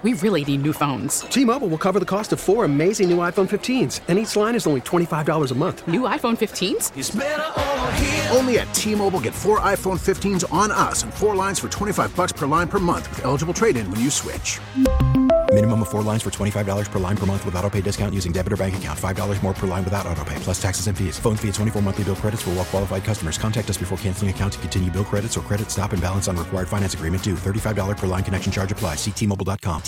We really need new phones. T-Mobile will cover the cost of 4 amazing new iPhone 15s, and each line is only $25 a month. New iPhone 15s? It's better over here. Only at T-Mobile, get 4 iPhone 15s on us and 4 lines for $25 per line per month with eligible trade-in when you switch. Minimum of 4 lines for $25 per line per month with autopay discount using debit or bank account. $5 more per line without autopay, plus taxes and fees. Phone fee at 24 monthly bill credits for well-qualified customers. Contact us before canceling account to continue bill credits or credit stop and balance on required finance agreement due. $35 per line connection charge applies. See T-Mobile.com.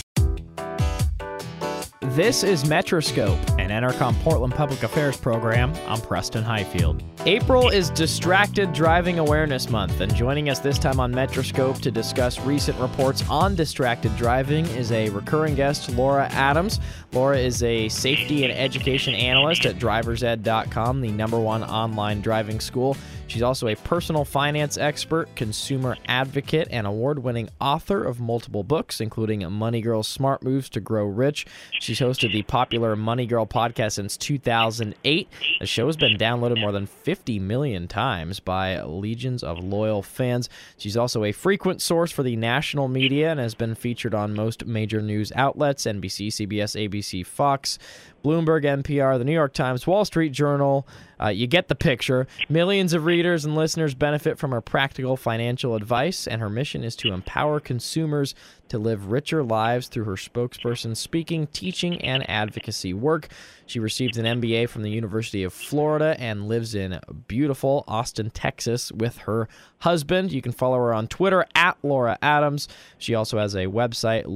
This is Metroscope, an Entercom Portland Public Affairs program. I'm Preston Highfield. April is Distracted Driving Awareness Month, and joining us this time on Metroscope to discuss recent reports on distracted driving is a recurring guest, Laura Adams. Laura is a safety and education analyst at driversed.com, the #1 online driving school. She's also a personal finance expert, consumer advocate, and award-winning author of multiple books, including Money Girl's Smart Moves to Grow Rich. She's hosted the popular Money Girl podcast since 2008. The show has been downloaded more than 50 million times by legions of loyal fans. She's also a frequent source for the national media and has been featured on most major news outlets, NBC, CBS, ABC, Fox, Bloomberg, NPR, the New York Times, Wall Street Journal. You get the picture. Millions of readers and listeners benefit from her practical financial advice, and her mission is to empower consumers to live richer lives through her spokesperson speaking, teaching, and advocacy work. She received an MBA from the University of Florida and lives in beautiful Austin, Texas with her husband. You can follow her on Twitter at Laura Adams. She also has a website,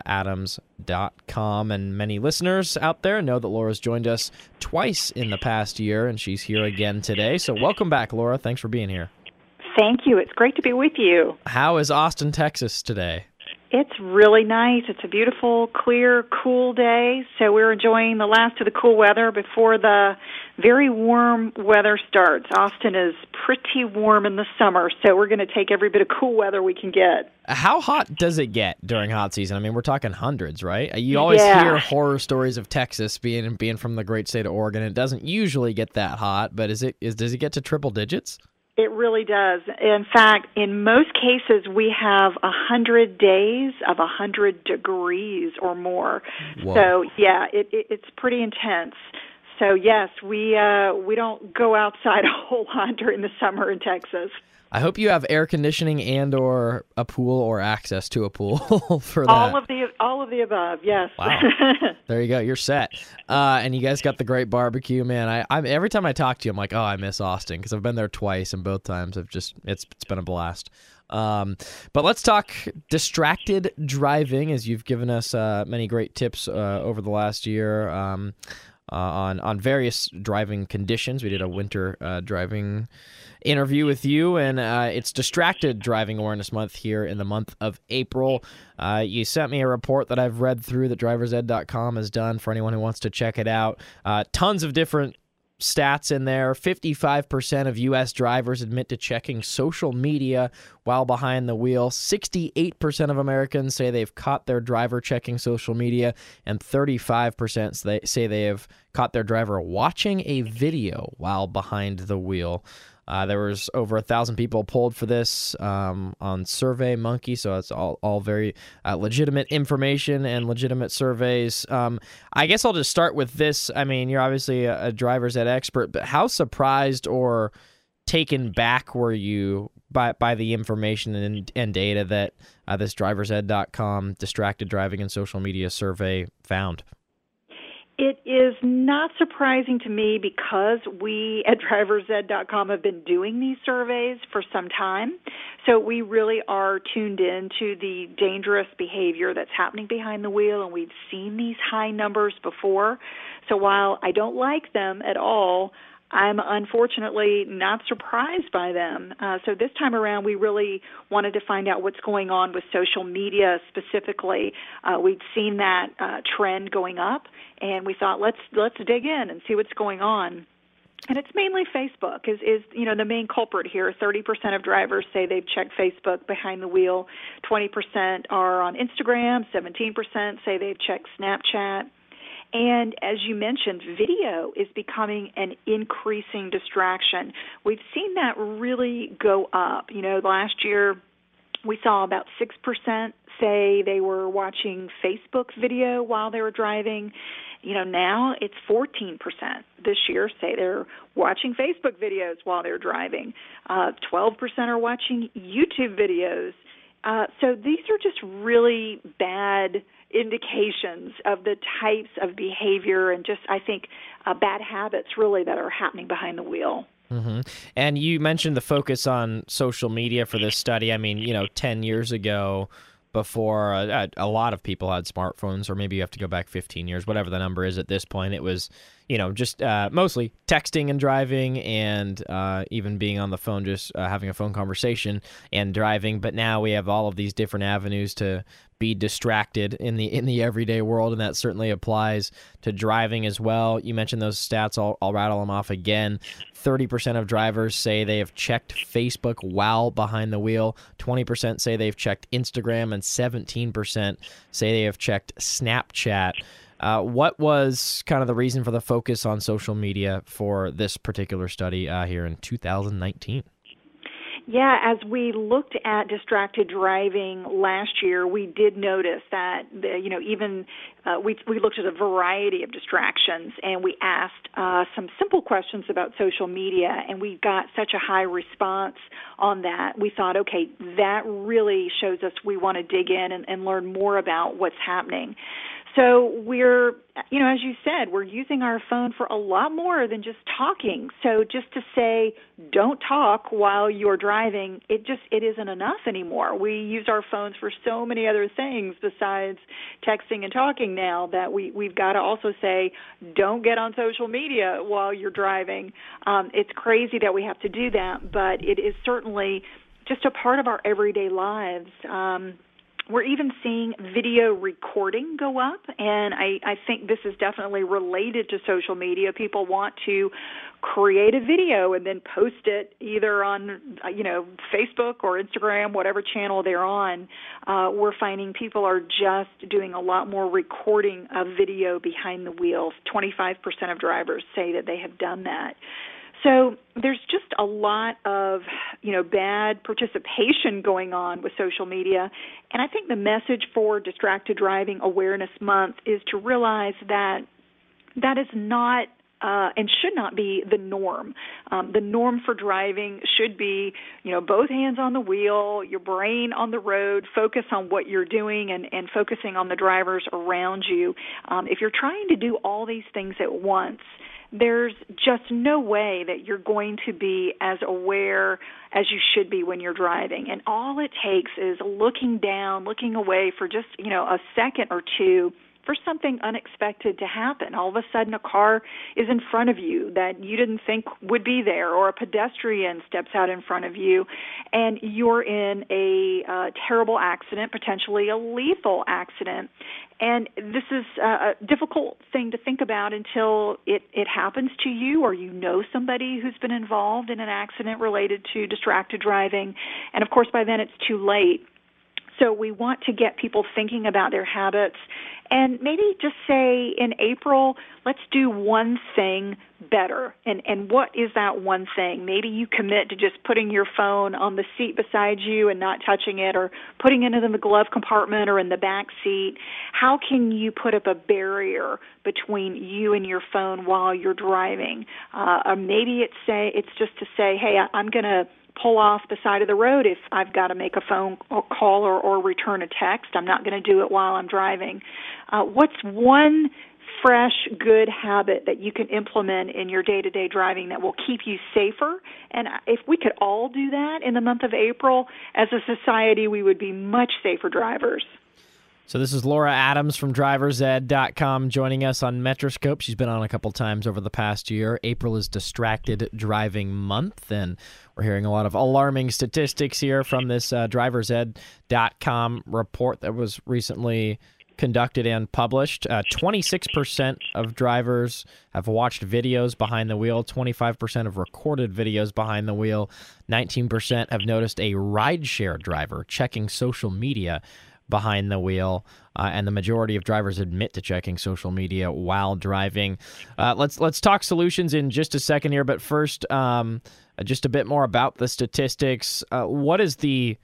lauraadams.com, and many listeners out there know that Laura's joined us twice in the past year, and she's here again today. So welcome back, Laura. Thanks for being here. Thank you. It's great to be with you. How is Austin, Texas today? It's really nice. It's a beautiful, clear, cool day. So we're enjoying the last of the cool weather before the very warm weather starts. Austin is pretty warm in the summer, so we're going to take every bit of cool weather we can get. How hot does it get during hot season? I mean, we're talking hundreds, right? You always hear horror stories of Texas being from the great state of Oregon. It doesn't usually get that hot, but does it get to triple digits? It really does. In fact, in most cases, we have 100 days of 100 degrees or more. Whoa. So, yeah, it's pretty intense. So, yes, we don't go outside a whole lot during the summer in Texas. I hope you have air conditioning and or a pool or access to a pool for that. All of the above, yes. Wow. There you go. You're set. And you guys got the great barbecue, man. I'm every time I talk to you, I'm like, oh, I miss Austin because I've been there twice, and both times it's been a blast. But let's talk distracted driving, as you've given us many great tips over the last year on various driving conditions. We did a winter driving interview with you, and it's Distracted Driving Awareness Month here in the month of April. You sent me a report that I've read through that driversed.com has done for anyone who wants to check it out. Tons of different stats in there. 55% of U.S. drivers admit to checking social media while behind the wheel. 68% of Americans say they've caught their driver checking social media, and 35% say they have caught their driver watching a video while behind the wheel. There was over 1,000 people polled for this on SurveyMonkey, so it's all very legitimate information and legitimate surveys. I guess I'll just start with this. I mean, you're obviously a driver's ed expert, but how surprised or taken back were you by the information and data that this driversed.com distracted driving and social media survey found? It is not surprising to me because we at driversed.com have been doing these surveys for some time. So we really are tuned in to the dangerous behavior that's happening behind the wheel, and we've seen these high numbers before. So while I don't like them at all, I'm unfortunately not surprised by them. So this time around, we really wanted to find out what's going on with social media specifically. We'd seen that trend going up, and we thought let's dig in and see what's going on. And it's mainly Facebook is the main culprit here. 30% of drivers say they've checked Facebook behind the wheel. 20% are on Instagram. 17% say they've checked Snapchat. And as you mentioned, video is becoming an increasing distraction. We've seen that really go up. Last year We saw about 6% say they were watching Facebook video while they were driving. Now it's 14% this year say they're watching Facebook videos while they're driving. 12% are watching YouTube videos. So these are just really bad indications of the types of behavior and just, I think, bad habits really that are happening behind the wheel. Mm-hmm. And you mentioned the focus on social media for this study. I mean, 10 years ago, before a lot of people had smartphones, or maybe you have to go back 15 years, whatever the number is at this point, it was, just mostly texting and driving and even being on the phone, just having a phone conversation and driving. But now we have all of these different avenues to be distracted in the everyday world, and that certainly applies to driving as well. You mentioned those stats. I'll rattle them off again. 30% of drivers say they have checked Facebook while behind the wheel. 20% say they've checked Instagram, and 17% say they have checked Snapchat. What was kind of the reason for the focus on social media for this particular study here in 2019? Yeah, as we looked at distracted driving last year, we did notice that, we looked at a variety of distractions, and we asked some simple questions about social media, and we got such a high response on that. We thought, okay, that really shows us we want to dig in and learn more about what's happening. So we're, as you said, we're using our phone for a lot more than just talking. So just to say, don't talk while you're driving, it isn't enough anymore. We use our phones for so many other things besides texting and talking now that we've got to also say, don't get on social media while you're driving. It's crazy that we have to do that, but it is certainly just a part of our everyday lives. We're even seeing video recording go up, and I think this is definitely related to social media. People want to create a video and then post it either on, Facebook or Instagram, whatever channel they're on. We're finding people are just doing a lot more recording of video behind the wheel. 25% of drivers say that they have done that. So there's just a lot of, bad participation going on with social media. And I think the message for Distracted Driving Awareness Month is to realize that that is not and should not be the norm. The norm for driving should be, both hands on the wheel, your brain on the road, focus on what you're doing and focusing on the drivers around you. If you're trying to do all these things at once, there's just no way that you're going to be as aware as you should be when you're driving. And all it takes is looking down, looking away for just, a second or two for something unexpected to happen. All of a sudden a car is in front of you that you didn't think would be there, or a pedestrian steps out in front of you, and you're in a terrible accident, potentially a lethal accident. And this is a difficult thing to think about until it happens to you, or you know somebody who's been involved in an accident related to distracted driving. And, of course, by then it's too late. So we want to get people thinking about their habits and maybe just say in April, let's do one thing better. And what is that one thing? Maybe you commit to just putting your phone on the seat beside you and not touching it, or putting it in the glove compartment or in the back seat. How can you put up a barrier between you and your phone while you're driving? Or maybe it's just to say, hey, I'm going to pull off the side of the road if I've got to make a phone call or return a text. I'm not going to do it while I'm driving. What's one fresh, good habit that you can implement in your day-to-day driving that will keep you safer? And if we could all do that in the month of April, as a society, we would be much safer drivers. So this is Laura Adams from DriversEd.com joining us on Metroscope. She's been on a couple times over the past year. April is Distracted Driving Month, and we're hearing a lot of alarming statistics here from this DriversEd.com report that was recently conducted and published. 26% of drivers have watched videos behind the wheel. 25% have recorded videos behind the wheel. 19% have noticed a rideshare driver checking social media behind the wheel, and the majority of drivers admit to checking social media while driving. Let's talk solutions in just a second here, but first, just a bit more about the statistics. What is the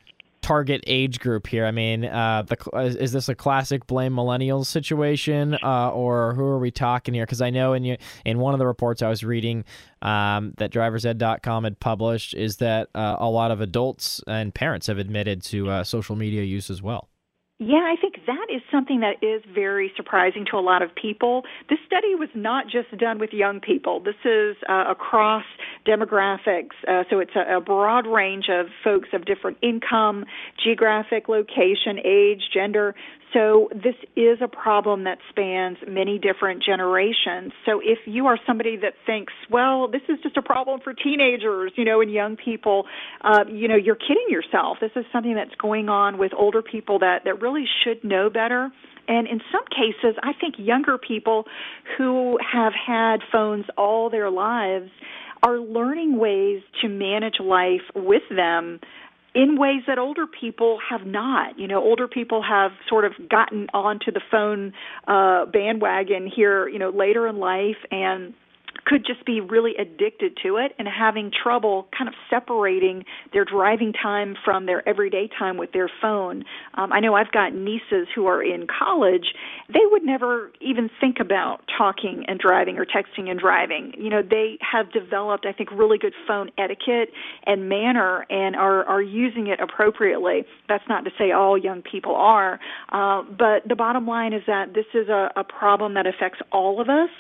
target age group here? I mean, is this a classic blame millennials situation, or who are we talking here? Because I know in one of the reports I was reading that driversed.com had published is that a lot of adults and parents have admitted to social media use as well. Yeah, I think that is something that is very surprising to a lot of people. This study was not just done with young people. This is across demographics. So it's a broad range of folks of different income, geographic location, age, gender. So this is a problem that spans many different generations. So if you are somebody that thinks, well, this is just a problem for teenagers, and young people, you're kidding yourself. This is something that's going on with older people that really should know better. And in some cases, I think younger people who have had phones all their lives are learning ways to manage life with them in ways that older people have not. Older people have sort of gotten onto the phone bandwagon here, later in life, and could just be really addicted to it and having trouble kind of separating their driving time from their everyday time with their phone. I know I've got nieces who are in college. They would never even think about talking and driving or texting and driving. They have developed, I think, really good phone etiquette and manner and are using it appropriately. That's not to say all young people are, but the bottom line is that this is a problem that affects all of us.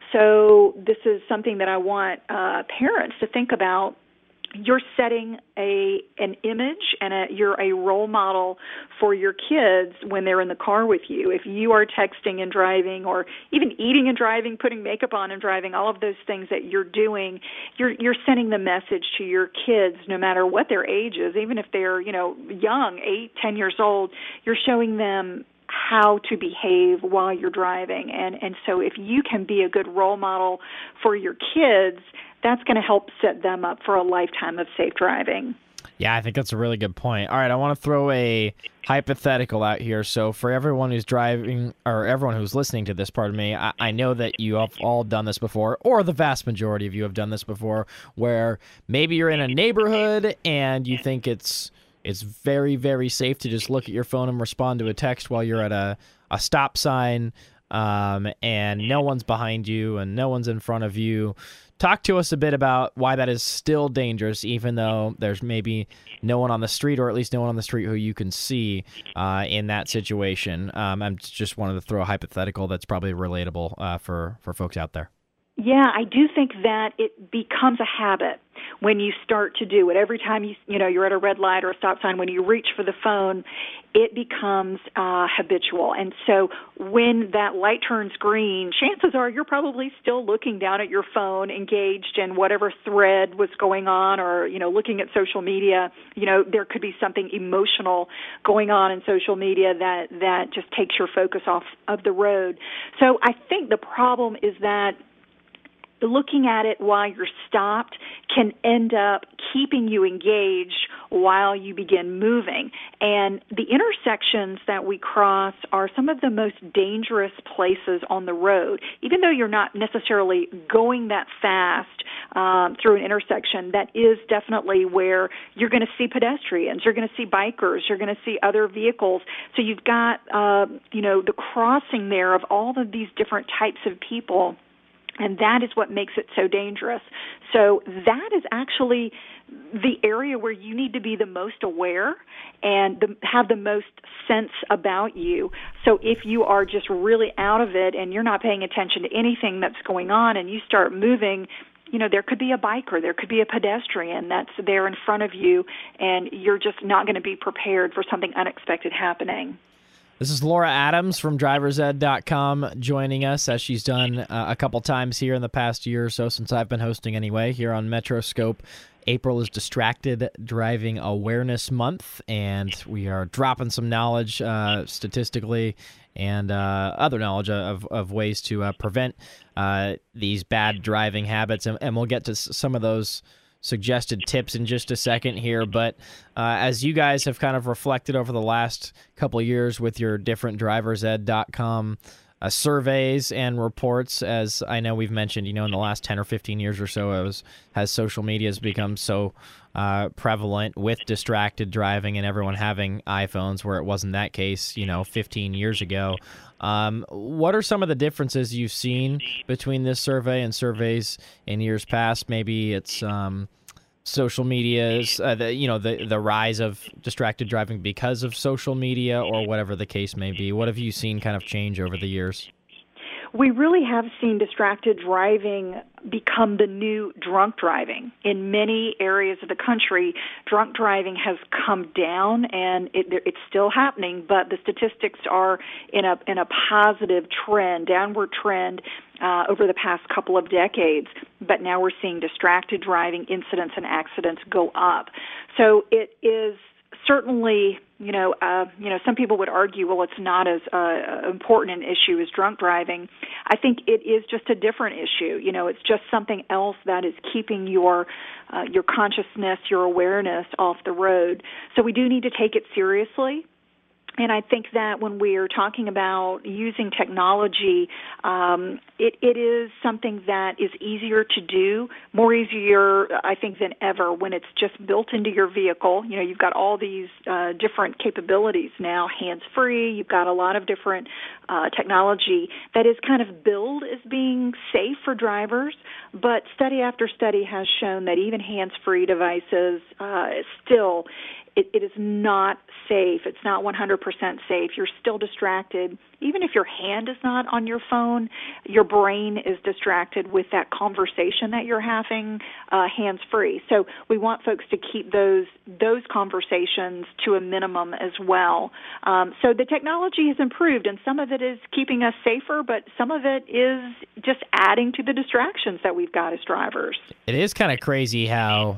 So this is something that I want parents to think about. You're setting an image and you're a role model for your kids when they're in the car with you. If you are texting and driving, or even eating and driving, putting makeup on and driving, all of those things that you're doing, you're sending the message to your kids, no matter what their age is, even if they're young, 8, 10 years old. You're showing them how to behave while you're driving. And so if you can be a good role model for your kids, that's going to help set them up for a lifetime of safe driving. Yeah, I think that's a really good point. All right, I want to throw a hypothetical out here. So for everyone who's driving, or everyone who's listening to this, pardon me, I know that you have all done this before, or the vast majority of you have done this before, where maybe you're in a neighborhood and you think it's very, very safe to just look at your phone and respond to a text while you're at a stop sign, and no one's behind you and no one's in front of you. Talk to us a bit about why that is still dangerous, even though there's maybe no one on the street, or at least no one on the street who you can see in that situation. I just wanted to throw a hypothetical that's probably relatable for folks out there. Yeah, I do think that it becomes a habit when you start to do it. Every time you're at a red light or a stop sign, when you reach for the phone, it becomes habitual. And so when that light turns green, chances are you're probably still looking down at your phone, engaged in whatever thread was going on, or looking at social media. There could be something emotional going on in social media that just takes your focus off of the road. So I think the problem is that looking at it while you're stopped can end up keeping you engaged while you begin moving. And the intersections that we cross are some of the most dangerous places on the road. Even though you're not necessarily going that fast through an intersection, that is definitely where you're going to see pedestrians, you're going to see bikers, you're going to see other vehicles. So you've got, the crossing there of all of these different types of people. And that is what makes it so dangerous. So that is actually the area where you need to be the most aware and have the most sense about you. So if you are just really out of it and you're not paying attention to anything that's going on and you start moving, there could be a biker, there could be a pedestrian that's there in front of you, and you're just not going to be prepared for something unexpected happening. This is Laura Adams from driversed.com joining us, as she's done a couple times here in the past year or so, since I've been hosting anyway, here on Metroscope. April is Distracted Driving Awareness Month, and we are dropping some knowledge statistically and other knowledge of ways to prevent these bad driving habits, and we'll get to some of those suggested tips in just a second here. But as you guys have kind of reflected over the last couple of years with your different driversed.com surveys and reports, as I know we've mentioned, in the last 10 or 15 years or so, has social media has become so prevalent with distracted driving and everyone having iPhones, where it wasn't that case, 15 years ago. What are some of the differences you've seen between this survey and surveys in years past? Maybe it's social media's, the rise of distracted driving because of social media, or whatever the case may be. What have you seen kind of change over the years? We really have seen distracted driving become the new drunk driving. In many areas of the country, drunk driving has come down, and it's still happening, but the statistics are in a positive trend, downward trend over the past couple of decades. But now we're seeing distracted driving incidents and accidents go up. So it is certainly, some people would argue, well, it's not as important an issue as drunk driving. I think it is just a different issue. It's just something else that is keeping your consciousness, your awareness off the road. So we do need to take it seriously. And I think that when we are talking about using technology, it is something that is easier to do, more easier, I think, than ever when it's just built into your vehicle. You've got all these different capabilities now, hands-free. You've got a lot of different technology that is kind of billed as being safe for drivers, but study after study has shown that even hands-free devices still it is not safe. It's not 100% safe. You're still distracted. Even if your hand is not on your phone, your brain is distracted with that conversation that you're having hands-free. So we want folks to keep those conversations to a minimum as well. So the technology has improved, and some of it is keeping us safer, but some of it is just adding to the distractions that we've got as drivers. It is kind of crazy how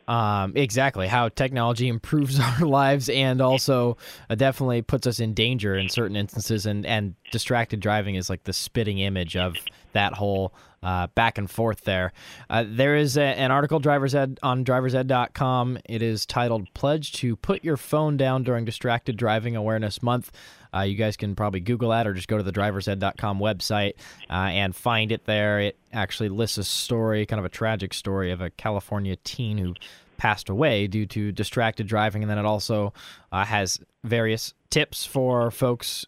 technology improves our lives, and also definitely puts us in danger in certain instances, and distracted driving is like the spitting image of that whole back and forth there. There is an article on driversed.com. It is titled "Pledge to Put Your Phone Down During Distracted Driving Awareness Month." You guys can probably Google that, or just go to the driversed.com website and find it there. It actually lists a story, kind of a tragic story, of a California teen who passed away due to distracted driving, and then it also has various tips for folks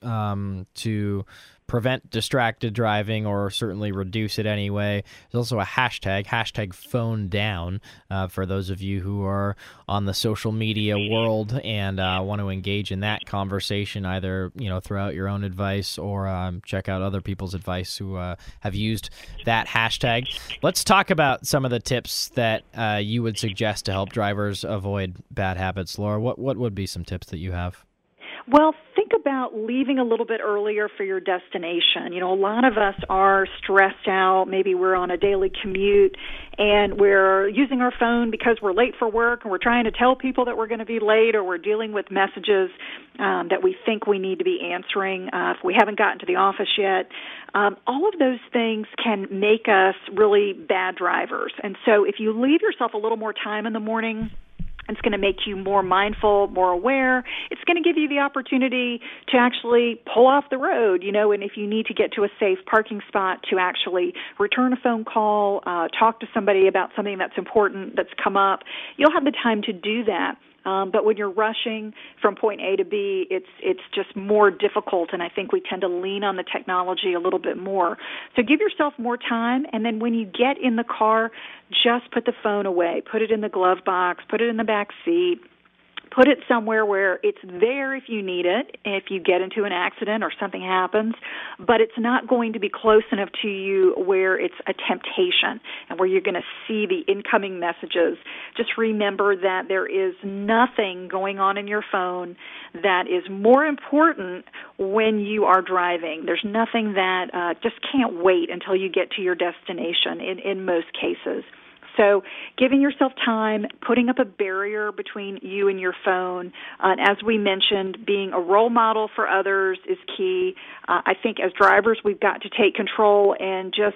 to prevent distracted driving, or certainly reduce it anyway. There's also a hashtag phone down, for those of you who are on the social media world and want to engage in that conversation, either throughout your own advice, or check out other people's advice who have used that hashtag. Let's talk about some of the tips that you would suggest to help drivers avoid bad habits. Laura, what would be some tips that you have? Well, think about leaving a little bit earlier for your destination. A lot of us are stressed out. Maybe we're on a daily commute and we're using our phone because we're late for work, and we're trying to tell people that we're going to be late, or we're dealing with messages that we think we need to be answering if we haven't gotten to the office yet. All of those things can make us really bad drivers. And so if you leave yourself a little more time in the morning, it's going to make you more mindful, more aware. It's going to give you the opportunity to actually pull off the road, and if you need to get to a safe parking spot, to actually return a phone call, talk to somebody about something that's important that's come up. You'll have the time to do that. But when you're rushing from point A to B, it's just more difficult, and I think we tend to lean on the technology a little bit more. So give yourself more time, and then when you get in the car, just put the phone away. Put it in the glove box, put it in the back seat. Put it somewhere where it's there if you need it, if you get into an accident or something happens, but it's not going to be close enough to you where it's a temptation and where you're going to see the incoming messages. Just remember that there is nothing going on in your phone that is more important when you are driving. There's nothing that just can't wait until you get to your destination in most cases. So giving yourself time, putting up a barrier between you and your phone, and as we mentioned, being a role model for others is key. I think as drivers, we've got to take control and just,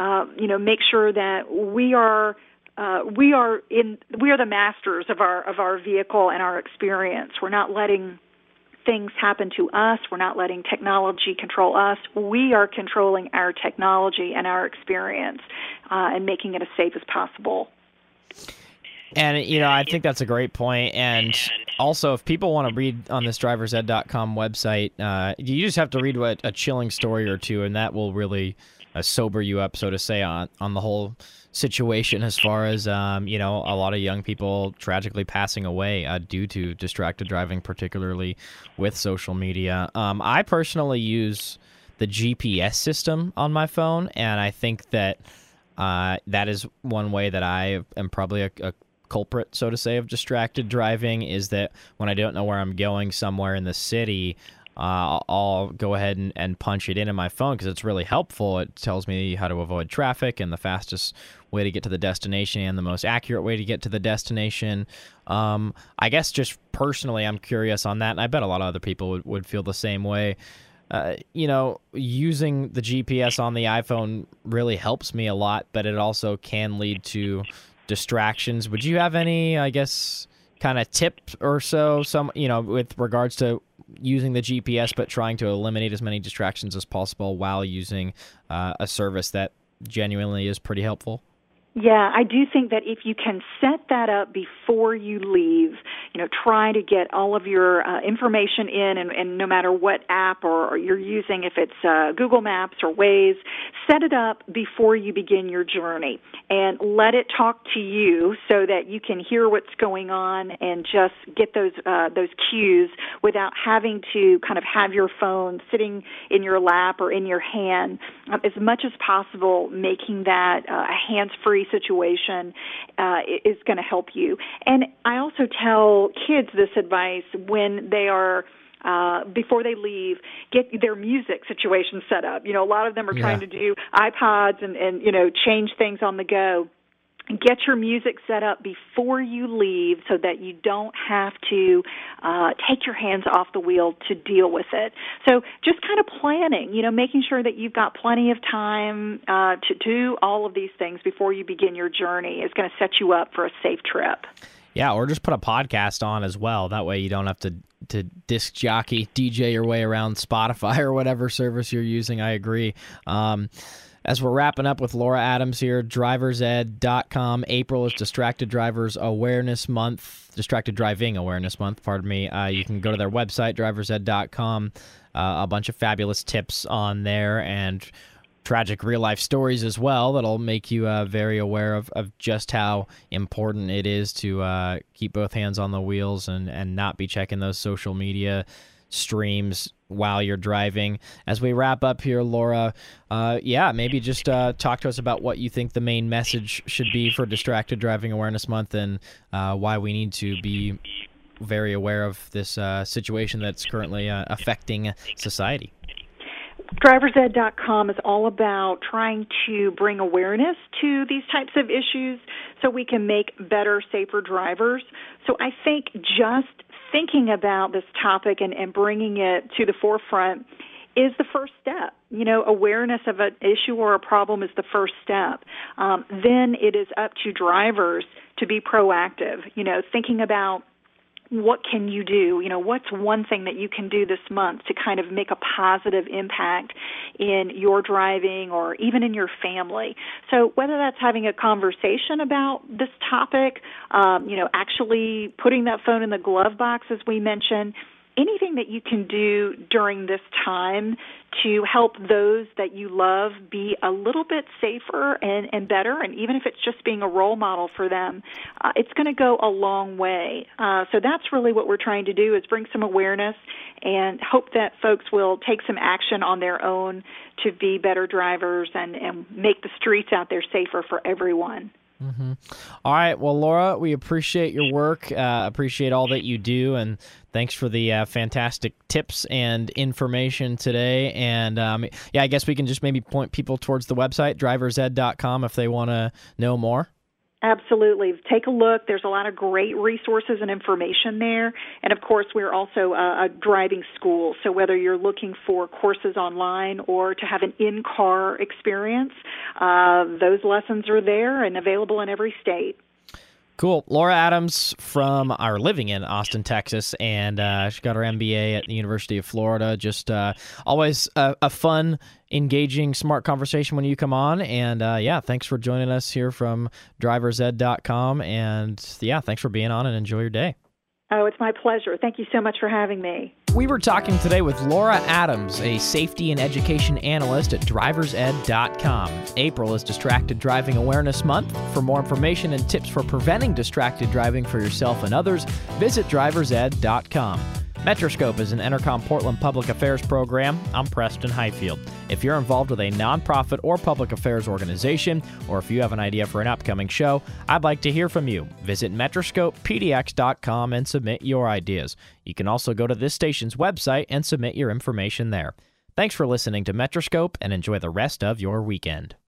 make sure that we are the masters of our vehicle and our experience. We're not letting things happen to us. We're not letting technology control us. We are controlling our technology and our experience and making it as safe as possible. And, I think that's a great point. And also, if people want to read on this driversed.com website, you just have to read a chilling story or two, and that will really sober you up, so to say, on the whole situation as far as, a lot of young people tragically passing away due to distracted driving, particularly with social media. I personally use the GPS system on my phone, and I think that that is one way that I am probably a culprit, so to say, of distracted driving, is that when I don't know where I'm going somewhere in the city, I'll go ahead and punch it in my phone because it's really helpful. It tells me how to avoid traffic and the fastest way to get to the destination and the most accurate way to get to the destination. I guess just personally, I'm curious on that, and I bet a lot of other people would feel the same way. Using the GPS on the iPhone really helps me a lot, but it also can lead to distractions. Would you have any, I guess, kind of tip or so, with regards to using the GPS, but trying to eliminate as many distractions as possible while using a service that genuinely is pretty helpful? Yeah, I do think that if you can set that up before you leave, try to get all of your information in, and no matter what app or you're using, if it's Google Maps or Waze, set it up before you begin your journey and let it talk to you so that you can hear what's going on and just get those cues without having to kind of have your phone sitting in your lap or in your hand. As much as possible, making that a hands-free situation is going to help you. And I also tell kids this advice when they are before they leave, get their music situation set up. A lot of them are trying to do iPods and change things on the go. Get your music set up before you leave so that you don't have to take your hands off the wheel to deal with it. So just kind of planning, making sure that you've got plenty of time to do all of these things before you begin your journey is going to set you up for a safe trip. Yeah, or just put a podcast on as well. That way you don't have to disc jockey, DJ your way around Spotify or whatever service you're using. I agree. As we're wrapping up with Laura Adams here, driversed.com. April is Distracted Driving Awareness Month, pardon me. You can go to their website, driversed.com. A bunch of fabulous tips on there and tragic real-life stories as well that'll make you very aware of just how important it is to keep both hands on the wheels and not be checking those social media streams while you're driving. As we wrap up here, Laura, maybe just talk to us about what you think the main message should be for Distracted Driving Awareness Month and why we need to be very aware of this situation that's currently affecting society. driversed.com is all about trying to bring awareness to these types of issues so we can make better, safer drivers. So I think just thinking about this topic and bringing it to the forefront is the first step. Awareness of an issue or a problem is the first step. Then it is up to drivers to be proactive, thinking about what can you do? What's one thing that you can do this month to kind of make a positive impact in your driving or even in your family? So whether that's having a conversation about this topic, actually putting that phone in the glove box, as we mentioned, anything that you can do during this time to help those that you love be a little bit safer and better, and even if it's just being a role model for them, it's going to go a long way. So that's really what we're trying to do, is bring some awareness and hope that folks will take some action on their own to be better drivers and make the streets out there safer for everyone. Mm-hmm. All right. Well, Laura, we appreciate your work, appreciate all that you do, and thanks for the fantastic tips and information today. And I guess we can just maybe point people towards the website, driversed.com, if they want to know more. Absolutely. Take a look. There's a lot of great resources and information there. And, of course, we're also a driving school. So whether you're looking for courses online or to have an in-car experience, those lessons are there and available in every state. Cool. Laura Adams living in Austin, Texas, and she got her MBA at the University of Florida. Just always a fun, engaging, smart conversation when you come on. And thanks for joining us here from driversed.com. And thanks for being on, and enjoy your day. Oh, it's my pleasure. Thank you so much for having me. We were talking today with Laura Adams, a safety and education analyst at driversed.com. April is Distracted Driving Awareness Month. For more information and tips for preventing distracted driving for yourself and others, visit driversed.com. Metroscope is an Entercom Portland public affairs program. I'm Preston Highfield. If you're involved with a nonprofit or public affairs organization, or if you have an idea for an upcoming show, I'd like to hear from you. Visit metroscopepdx.com and submit your ideas. You can also go to this station's website and submit your information there. Thanks for listening to Metroscope, and enjoy the rest of your weekend.